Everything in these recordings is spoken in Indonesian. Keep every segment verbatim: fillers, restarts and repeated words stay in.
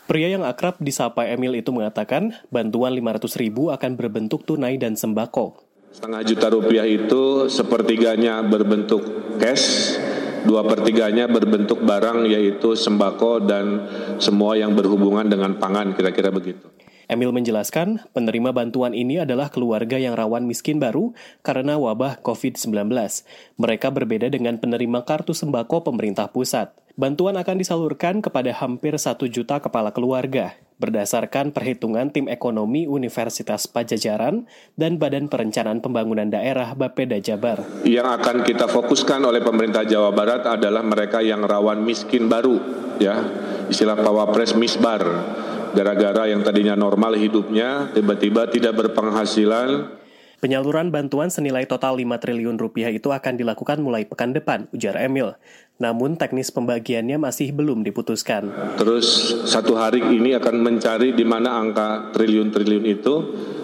Pria yang akrab disapa Emil itu mengatakan bantuan lima ratus ribu akan berbentuk tunai dan sembako. Setengah juta rupiah itu sepertiganya berbentuk cash, dua pertiganya berbentuk barang yaitu sembako dan semua yang berhubungan dengan pangan, kira-kira begitu. Emil menjelaskan, penerima bantuan ini adalah keluarga yang rawan miskin baru karena wabah covid sembilan belas. Mereka berbeda dengan penerima kartu sembako pemerintah pusat. Bantuan akan disalurkan kepada hampir satu juta kepala keluarga, berdasarkan perhitungan tim ekonomi Universitas Padjadjaran dan Badan Perencanaan Pembangunan Daerah Bapeda Jabar. Yang akan kita fokuskan oleh pemerintah Jawa Barat adalah mereka yang rawan miskin baru, ya, istilah Pak Wapres misbar. Gara-gara yang tadinya normal hidupnya, tiba-tiba tidak berpenghasilan. Penyaluran bantuan senilai total lima triliun rupiah itu akan dilakukan mulai pekan depan, ujar Emil. Namun teknis pembagiannya masih belum diputuskan. Terus satu hari ini akan mencari di mana angka triliun-triliun itu,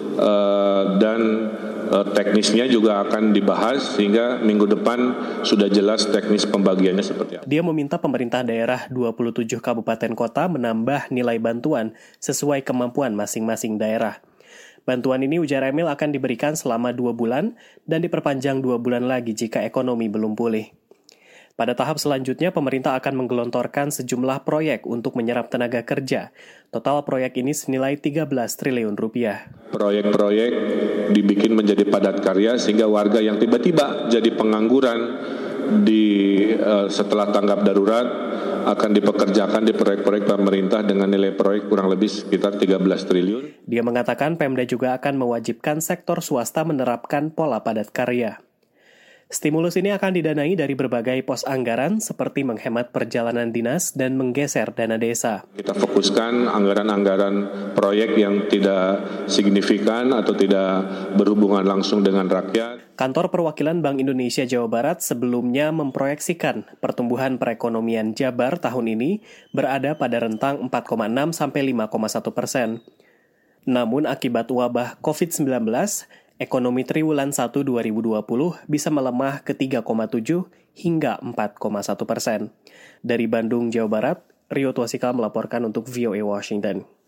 uh, dan uh, teknisnya juga akan dibahas sehingga minggu depan sudah jelas teknis pembagiannya seperti apa. Dia meminta pemerintah daerah dua puluh tujuh kabupaten kota menambah nilai bantuan sesuai kemampuan masing-masing daerah. Bantuan ini, ujar Emil, akan diberikan selama dua bulan dan diperpanjang dua bulan lagi jika ekonomi belum pulih. Pada tahap selanjutnya, pemerintah akan menggelontorkan sejumlah proyek untuk menyerap tenaga kerja. Total proyek ini senilai tiga belas triliun rupiah. Proyek-proyek dibikin menjadi padat karya sehingga warga yang tiba-tiba jadi pengangguran di uh, setelah tanggap darurat akan dipekerjakan di proyek-proyek pemerintah dengan nilai proyek kurang lebih sekitar tiga belas triliun. Dia mengatakan Pemda juga akan mewajibkan sektor swasta menerapkan pola padat karya. Stimulus ini akan didanai dari berbagai pos anggaran seperti menghemat perjalanan dinas dan menggeser dana desa. Kita fokuskan anggaran-anggaran proyek yang tidak signifikan atau tidak berhubungan langsung dengan rakyat. Kantor Perwakilan Bank Indonesia Jawa Barat sebelumnya memproyeksikan pertumbuhan perekonomian Jabar tahun ini berada pada rentang empat koma enam sampai lima koma satu persen. Namun akibat wabah covid sembilan belas, ekonomi triwulan satu dua ribu dua puluh bisa melemah ke tiga koma tujuh hingga empat koma satu persen. Dari Bandung, Jawa Barat, Rio Tuasikal melaporkan untuk V O A Washington.